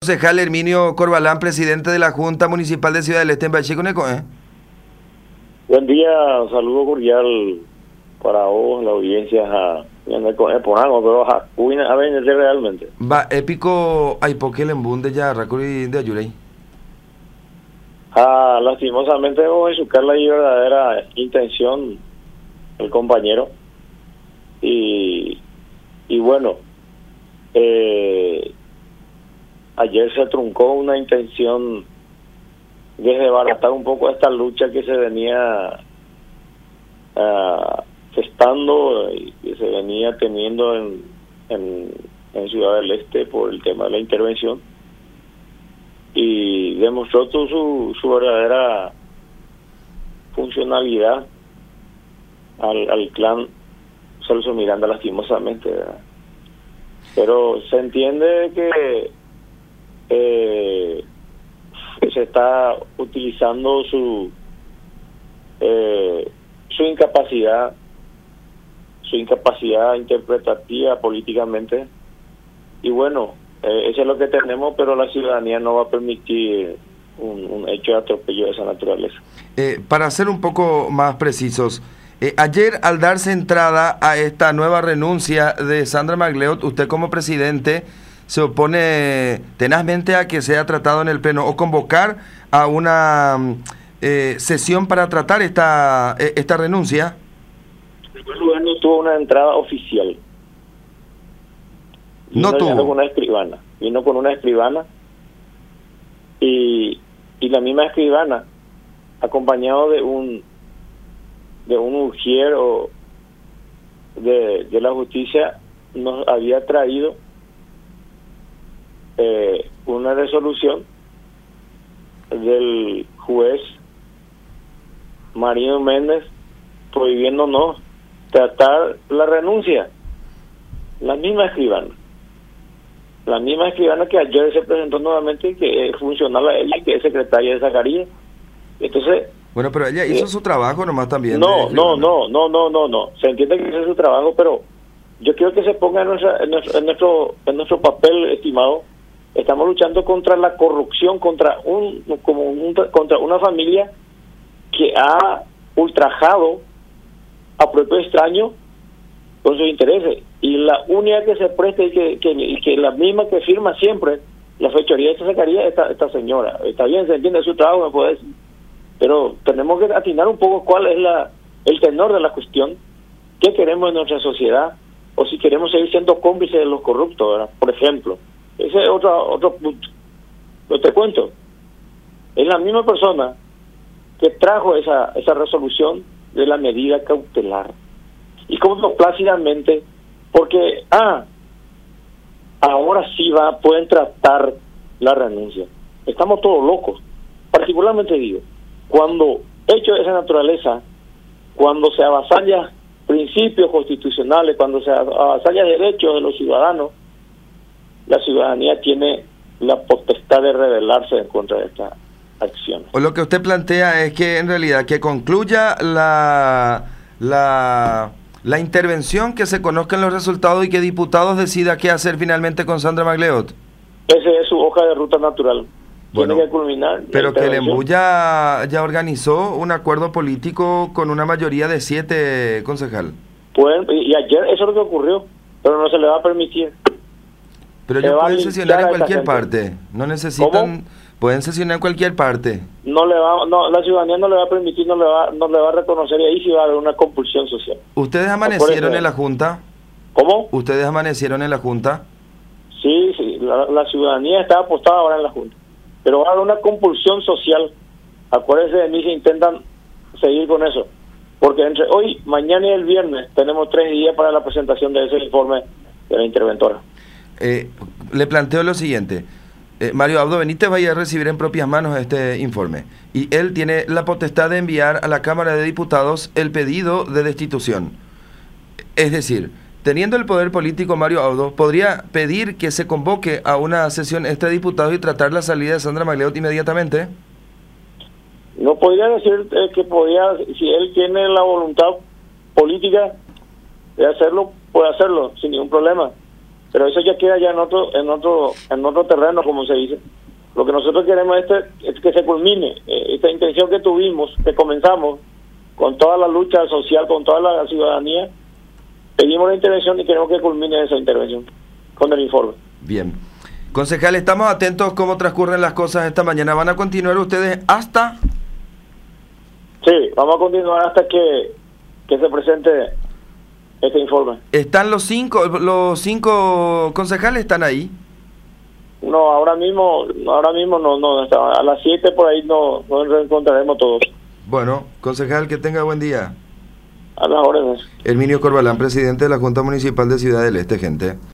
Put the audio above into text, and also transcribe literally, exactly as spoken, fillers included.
Concejal Herminio Corbalán, presidente de la Junta Municipal de Ciudad del Este en Bachiconeco, ¿eh? Buen día, un saludo cordial para vos, la audiencia, a Ponano, pero a Cuina, a ver, realmente. Va, épico, hay porque el embunde ya, Racuri de Ayurey. Ah, lastimosamente vamos a buscar la verdadera intención del compañero. Y, y bueno, eh, ayer se truncó una intención de desbaratar un poco esta lucha que se venía uh, gestando y que se venía teniendo en, en, en Ciudad del Este por el tema de la intervención, y demostró todo su, su verdadera funcionalidad al, al clan Celso Miranda, lastimosamente, ¿verdad? Pero se entiende que eh, se está utilizando su eh, su incapacidad su incapacidad interpretativa políticamente, y bueno, eh, eso es lo que tenemos, pero la ciudadanía no va a permitir un, un hecho de atropello de esa naturaleza. Eh, para ser un poco más precisos, eh, ayer al darse entrada a esta nueva renuncia de Sandra Magleot, usted como presidente se opone tenazmente a que sea tratado en el Pleno o convocar a una eh, sesión para tratar esta eh, esta renuncia. En primer lugar, no tuvo una entrada oficial. No tuvo. Vino con una escribana. Vino con una escribana y, y la misma escribana, acompañado de un de un ujier o de, de la justicia, nos había traído Eh, una resolución del juez Marino Méndez prohibiéndonos tratar la renuncia. La misma escribana, la misma escribana que ayer se presentó nuevamente, que es funcional a ella y que es secretaria de Zacarías. Entonces, bueno, pero ella hizo eh, su trabajo nomás también. No, no, no, no, no, no, no. Se entiende que hizo su trabajo, pero yo quiero que se ponga en, nuestra, en, nuestro, en nuestro en nuestro papel, estimado. Estamos luchando contra la corrupción, contra un como un, contra una familia que ha ultrajado a propio extraño con sus intereses, y la única que se presta y que, que, y que la misma que firma siempre la fechoría de Zacarías, esta, esta señora. Está bien, se entiende su trabajo, me puede decir, pero tenemos que atinar un poco cuál es la el tenor de la cuestión, qué queremos en nuestra sociedad, o si queremos seguir siendo cómplices de los corruptos, ¿verdad? Por ejemplo. Ese es otro, otro punto. Pero te cuento, es la misma persona que trajo esa esa resolución de la medida cautelar. Y como plácidamente, porque, ah, ahora sí va pueden tratar la renuncia. Estamos todos locos. Particularmente digo, cuando hecho de esa naturaleza, cuando se avasalla principios constitucionales, cuando se avasalla derechos de los ciudadanos, la ciudadanía tiene la potestad de rebelarse en contra de esta acción. O lo que usted plantea es que en realidad que concluya la la la intervención, que se conozcan los resultados y que diputados decida qué hacer finalmente con Sandra Magleot. Esa es su hoja de ruta natural. Bueno, tiene que culminar. Pero que el Embú ya, ya organizó un acuerdo político con una mayoría de siete, concejal. Pueden, y ayer eso es lo que ocurrió, pero no se le va a permitir. Pero ellos pueden sesionar en cualquier parte, no necesitan, ¿Cómo? Pueden sesionar en cualquier parte. No le va, no, la ciudadanía no le va a permitir, no le va, no le va a reconocer, y ahí sí va a haber una compulsión social. ¿Ustedes amanecieron en la Junta? ¿Cómo? ¿Ustedes amanecieron en la Junta? Sí, sí, la, la ciudadanía está apostada ahora en la Junta, pero va a haber una compulsión social. Acuérdense de mí si intentan seguir con eso, porque entre hoy, mañana y el viernes tenemos tres días para la presentación de ese informe de la interventora. Eh, le planteo lo siguiente. Eh, Mario Abdo Benítez vaya a recibir en propias manos este informe y él tiene la potestad de enviar a la Cámara de Diputados el pedido de destitución. Es decir, teniendo el poder político Mario Abdo, podría pedir que se convoque a una sesión este diputado y tratar la salida de Sandra Magleot inmediatamente. No podría decir eh, que podía, si él tiene la voluntad política de hacerlo, puede hacerlo sin ningún problema. pero eso ya queda ya en otro en otro en otro terreno, como se dice. Lo que nosotros queremos es, es que se culmine eh, esta intención que tuvimos, que comenzamos con toda la lucha social, con toda la ciudadanía. Pedimos la intervención y queremos que culmine esa intervención con el informe. Bien. Concejal, estamos atentos cómo transcurren las cosas esta mañana. ¿Van a continuar ustedes hasta...? Sí, vamos a continuar hasta que, que se presente este informe. ¿Están los cinco, los cinco concejales están ahí? No, ahora mismo, ahora mismo no, no, hasta a las siete por ahí no nos reencontraremos todos. Bueno, concejal, que tenga buen día. A las órdenes. Herminio Corbalán, presidente de la Junta Municipal de Ciudad del Este, gente.